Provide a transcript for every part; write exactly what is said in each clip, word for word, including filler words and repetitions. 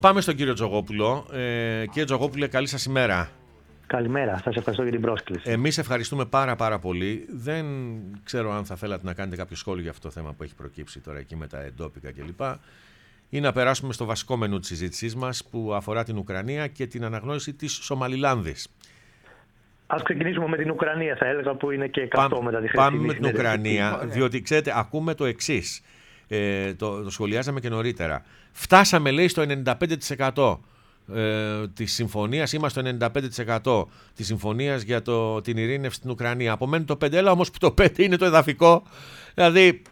Πάμε στον κύριο Τζογόπουλο. Ε, κύριε Τζογόπουλε, καλή σας ημέρα. Καλημέρα, σας ευχαριστώ για την πρόσκληση. Εμείς ευχαριστούμε πάρα πάρα πολύ. Δεν ξέρω αν θα θέλατε να κάνετε κάποιο σχόλιο για αυτό το θέμα που έχει προκύψει τώρα εκεί με τα εντόπικα κλπ. Ή να περάσουμε στο βασικό μενού της συζήτησής μας που αφορά την Ουκρανία και την αναγνώριση της Σομαλιλάνδης. Ας ξεκινήσουμε με την Ουκρανία, θα έλεγα, που είναι και εκατό μετά τη χθεσινή Πάμε με την Ουκρανία, συνέντευξη. διότι ξέρετε, ακούμε το εξής. Ε, το, το σχολιάζαμε και νωρίτερα. Φτάσαμε, λέει, στο ενενήντα πέντε τοις εκατό ε, της συμφωνίας, είμαστε στο ενενήντα πέντε τοις εκατό της συμφωνίας για το, την ειρήνευση στην Ουκρανία. Απομένει το πέντε, αλλά όμως που το πέντε είναι το εδαφικό. Δηλαδή,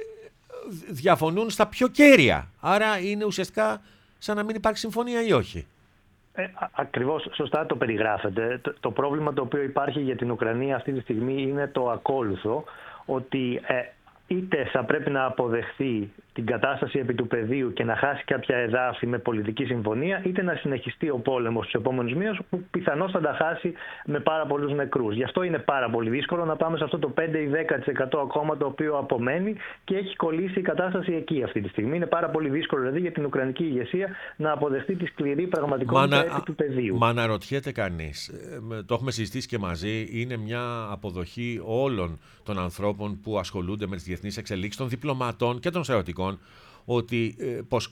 διαφωνούν στα πιο κέρια. Άρα είναι ουσιαστικά σαν να μην υπάρχει συμφωνία ή όχι. Ε, ακριβώς, σωστά το περιγράφετε. Το, το πρόβλημα το οποίο υπάρχει για την Ουκρανία αυτή τη στιγμή είναι το ακόλουθο, ότι ε, είτε θα πρέπει να αποδεχθεί την κατάσταση επί του πεδίου και να χάσει κάποια εδάφη με πολιτική συμφωνία, είτε να συνεχιστεί ο πόλεμος στους επόμενους μήνες, που πιθανώς θα τα χάσει με πάρα πολλούς νεκρούς. Γι' αυτό είναι πάρα πολύ δύσκολο να πάμε σε αυτό το πέντε ή δέκα τοις εκατό ακόμα το οποίο απομένει και έχει κολλήσει η κατάσταση εκεί αυτή τη στιγμή. Είναι πάρα πολύ δύσκολο δηλαδή για την Ουκρανική ηγεσία να αποδεχτεί τη σκληρή πραγματικότητα Μα, επί του πεδίου. Μα αναρωτιέται κανείς, το έχουμε συζητήσει και μαζί, είναι μια αποδοχή όλων των ανθρώπων που ασχολούνται με τις διεθνείς εξελίξεις, των διπλωματών και των στρατιωτικών, ότι ε, πως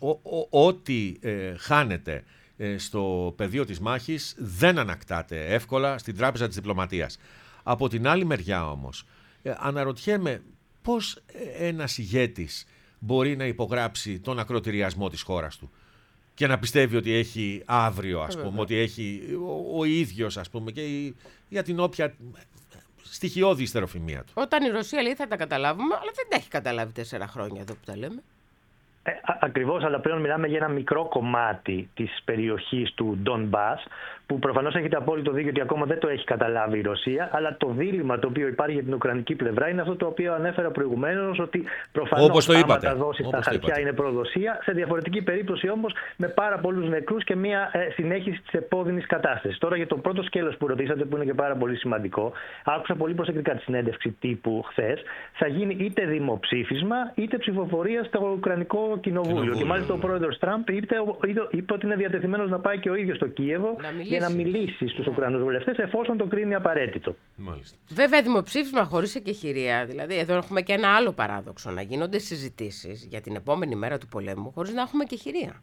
ό,τι ε, χάνεται ε, στο πεδίο της μάχης δεν ανακτάται εύκολα στην τράπεζα της διπλωματίας. Από την άλλη μεριά όμως, ε, αναρωτιέμαι πώς ένας ηγέτης μπορεί να υπογράψει τον ακροτηριασμό της χώρας του και να πιστεύει ότι έχει αύριο, ας πούμε, ότι έχει ο, ο ίδιος, ας πούμε, και η, για την όποια στοιχειώδη ιστεροφημία του. Όταν η Ρωσία λέει θα τα καταλάβουμε, αλλά δεν τα έχει καταλάβει τέσσερα χρόνια εδώ που τα λέμε. Ε, ακριβώς, αλλά πλέον μιλάμε για ένα μικρό κομμάτι της περιοχής του Ντονμπάς, που προφανώς έχετε απόλυτο δίκιο ότι ακόμα δεν το έχει καταλάβει η Ρωσία, αλλά το δίλημμα το οποίο υπάρχει για την ουκρανική πλευρά είναι αυτό το οποίο ανέφερα προηγουμένως, ότι προφανώς άμα τα δώσει στα χαρτιά είναι προδοσία, σε διαφορετική περίπτωση όμως με πάρα πολλούς νεκρούς και μια ε, συνέχιση της επώδυνης κατάστασης. Τώρα για το πρώτο σκέλος που ρωτήσατε, που είναι και πάρα πολύ σημαντικό, άκουσα πολύ προσεκτικά τη συνέντευξη τύπου χθες, θα γίνει είτε δημοψήφισμα είτε ψηφοφορία στο Ουκρανικό Κοινοβούλιο. Και μάλιστα ο πρόεδρος Τραμπ είπε, είπε ότι είναι διατεθειμένος να πάει και ο ίδιος στο Κίεβο για να μιλήσει στους Ουκρανούς βουλευτές, εφόσον το κρίνει απαραίτητο. Μάλιστα. Βέβαια, δημοψήφισμα χωρίς εκεχηρία. Δηλαδή, εδώ έχουμε και ένα άλλο παράδοξο. Να γίνονται συζητήσεις για την επόμενη μέρα του πολέμου χωρίς να έχουμε εκεχηρία.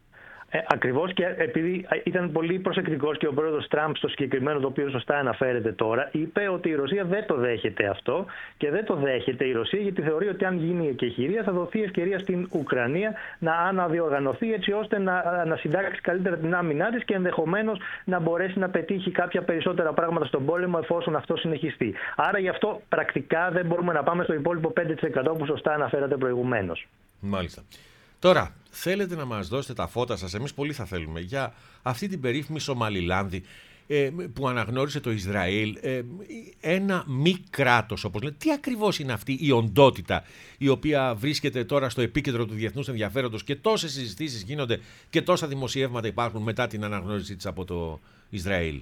Ε, ακριβώς, και επειδή ήταν πολύ προσεκτικός και ο πρόεδρος Τραμπ στο συγκεκριμένο το οποίο σωστά αναφέρεται τώρα, είπε ότι η Ρωσία δεν το δέχεται αυτό και δεν το δέχεται η Ρωσία γιατί θεωρεί ότι αν γίνει η εκεχηρία θα δοθεί ευκαιρία στην Ουκρανία να αναδιοργανωθεί έτσι ώστε να, να συντάξει καλύτερα την άμυνά της και ενδεχομένως να μπορέσει να πετύχει κάποια περισσότερα πράγματα στον πόλεμο εφόσον αυτό συνεχιστεί. Άρα γι' αυτό πρακτικά δεν μπορούμε να πάμε στο υπόλοιπο πέντε τοις εκατό που σωστά αναφέρατε προηγουμένως. Μάλιστα. Τώρα, θέλετε να μας δώσετε τα φώτα σας, εμείς πολύ θα θέλουμε, για αυτή την περίφημη Σομαλιλάνδη ε, που αναγνώρισε το Ισραήλ, ε, ένα μη κράτος, όπως λέτε. Τι ακριβώς είναι αυτή η οντότητα η οποία βρίσκεται τώρα στο επίκεντρο του διεθνούς ενδιαφέροντος και τόσες συζητήσεις γίνονται και τόσα δημοσιεύματα υπάρχουν μετά την αναγνώρισή της από το Ισραήλ?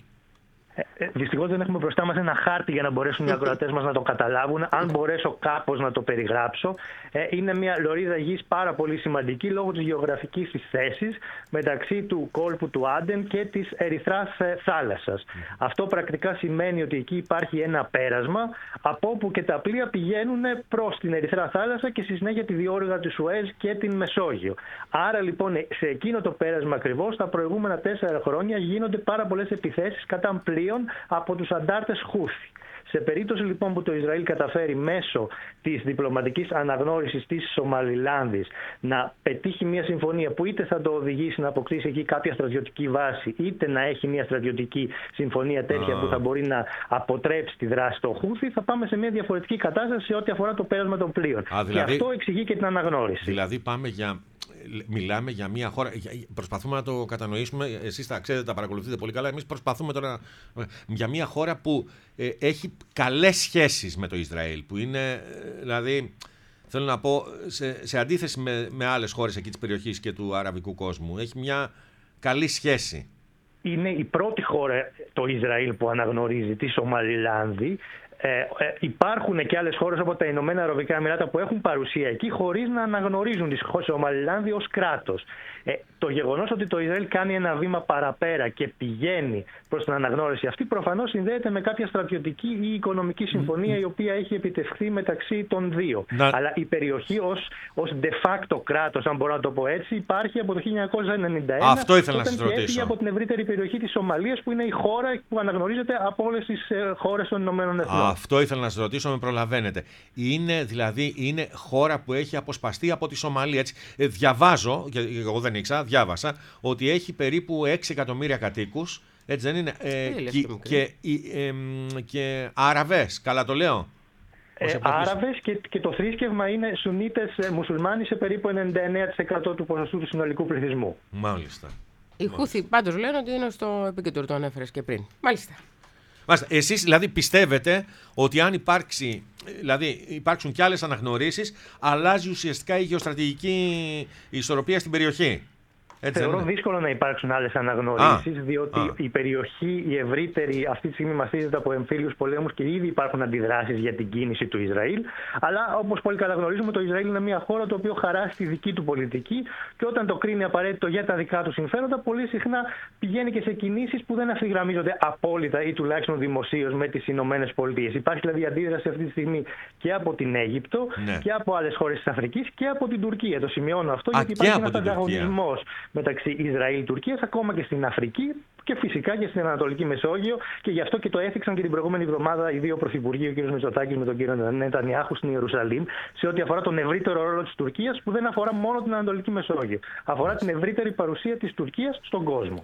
Ε, δυστυχώς δεν έχουμε μπροστά μας ένα χάρτη για να μπορέσουν οι ακροατές μας να το καταλάβουν. Αν μπορέσω κάπως να το περιγράψω, ε, είναι μια λωρίδα γης πάρα πολύ σημαντική λόγω της γεωγραφικής της θέσης μεταξύ του κόλπου του Άντεν και της Ερυθράς θάλασσας. Mm. Αυτό πρακτικά σημαίνει ότι εκεί υπάρχει ένα πέρασμα από όπου και τα πλοία πηγαίνουν προς την Ερυθρά θάλασσα και στη συνέχεια τη διόρυγα του Σουέζ και την Μεσόγειο. Άρα λοιπόν σε εκείνο το πέρασμα ακριβώς τα προηγούμενα τέσσερα χρόνια γίνονται πάρα πολλές επιθέσεις κατά πλοίων από τους αντάρτες Χούθι. Σε περίπτωση λοιπόν που το Ισραήλ καταφέρει μέσω της διπλωματικής αναγνώρισης της Σομαλιλάνδης να πετύχει μια συμφωνία που είτε θα το οδηγήσει να αποκτήσει εκεί κάποια στρατιωτική βάση, είτε να έχει μια στρατιωτική συμφωνία τέτοια ah. που θα μπορεί να αποτρέψει τη δράση των Χούθι, θα πάμε σε μια διαφορετική κατάσταση σε ό,τι αφορά το πέρασμα των πλοίων. Ah, δηλαδή, και αυτό εξηγεί και την αναγνώριση. Δηλαδή πάμε για... Μιλάμε για μια χώρα, προσπαθούμε να το κατανοήσουμε, εσείς τα ξέρετε, τα παρακολουθείτε πολύ καλά, εμείς προσπαθούμε τώρα για μια χώρα που ε, έχει καλές σχέσεις με το Ισραήλ, που είναι, ε, δηλαδή, θέλω να πω, σε, σε αντίθεση με, με άλλες χώρες εκεί της περιοχής και του αραβικού κόσμου, έχει μια καλή σχέση. Είναι η πρώτη χώρα, το Ισραήλ, που αναγνωρίζει τη Σομαλιλάνδη. Ε, ε, υπάρχουν και άλλες χώρες όπως τα Ηνωμένα Αραβικά Εμιράτα που έχουν παρουσία εκεί χωρίς να αναγνωρίζουν τη Σομαλιλάνδη ως κράτος. Ε, το γεγονός ότι το Ισραήλ κάνει ένα βήμα παραπέρα και πηγαίνει προς την αναγνώριση αυτή προφανώς συνδέεται με κάποια στρατιωτική ή οικονομική συμφωνία η οποία έχει επιτευχθεί μεταξύ των δύο. Να... Αλλά η περιοχή ως, ως de facto κράτος, αν μπορώ να το πω έτσι, υπάρχει από το χίλια εννιακόσια ενενήντα ένα. Αυτό ήθελα να σας ρωτήσω. Έφυγε από την ευρύτερη περιοχή της Σομαλίας που είναι η χώρα που αναγνωρίζεται από όλες τις ε, χώρες των Ηνωμένων Εθνών. Αυτό ήθελα να σας ρωτήσω, με προλαβαίνετε. Είναι δηλαδή είναι χώρα που έχει αποσπαστεί από τη Σομαλία. Έτσι. Ε, διαβάζω, γιατί εγώ δεν ήξερα, διάβασα ότι έχει περίπου έξι εκατομμύρια κατοίκους. Έτσι δεν είναι. Ε, και, και, ε, ε, και Άραβες, καλά το λέω. Ε, Άραβες και, και το θρήσκευμα είναι Σουνίτες ε, μουσουλμάνοι σε περίπου ενενήντα εννέα τοις εκατό του ποσοστού του συνολικού πληθυσμού. Μάλιστα. Οι Χούθι πάντως λένε ότι είναι στο επίκεντρο, το ανέφερες και πριν. Μάλιστα. Μάλιστα. Εσείς δηλαδή πιστεύετε ότι αν υπάρξει, δηλαδή υπάρξουν και άλλες αναγνωρίσεις, αλλάζει ουσιαστικά η γεωστρατηγική ισορροπία στην περιοχή? Έτσι Θεωρώ είναι. δύσκολο να υπάρξουν άλλες αναγνωρίσεις, Α, διότι α. η περιοχή, η ευρύτερη, αυτή τη στιγμή μαστίζεται από εμφύλιους πολέμους και ήδη υπάρχουν αντιδράσεις για την κίνηση του Ισραήλ. Αλλά όπως πολύ καλά γνωρίζουμε, το Ισραήλ είναι μια χώρα το οποίο χαράσει τη δική του πολιτική και όταν το κρίνει απαραίτητο για τα δικά του συμφέροντα, πολύ συχνά πηγαίνει και σε κινήσεις που δεν ευθυγραμμίζονται απόλυτα ή τουλάχιστον δημοσίως με τις Ηνωμένες Πολιτείες. Υπάρχει δηλαδή αντίδραση αυτή τη στιγμή και από την Αίγυπτο ναι. και από άλλες χώρες της Αφρικής και από την Τουρκία. Το σημειώνω αυτό Α, γιατί υπάρχει ένας ανταγωνισμός μεταξύ Ισραήλ-Τουρκίας, ακόμα και στην Αφρική και φυσικά και στην Ανατολική Μεσόγειο, και γι' αυτό και το έθιξαν και την προηγούμενη εβδομάδα οι δύο πρωθυπουργοί, ο κ. Μητσοτάκης με τον κ. Νετανιάχου στην Ιερουσαλήμ, σε ό,τι αφορά τον ευρύτερο ρόλο της Τουρκίας, που δεν αφορά μόνο την Ανατολική Μεσόγειο. Αφορά την ευρύτερη παρουσία της Τουρκίας στον κόσμο.